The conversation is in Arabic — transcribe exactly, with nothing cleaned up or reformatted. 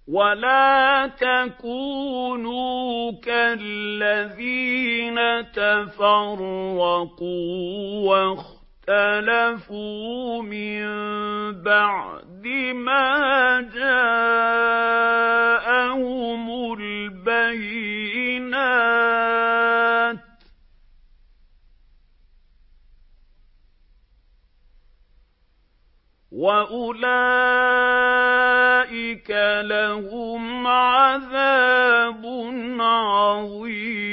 وَلَا تَكُونُوا كَالَّذِينَ تَفَرَّقُوا وَاخْتَلَفُوا مِن بَعْدِ مَا جَاءَهُمُ الْبَيِّنَاتُ ۚ وَأُولَٰئِكَ لَهُمْ عَذَابٌ عَظِيمٌ.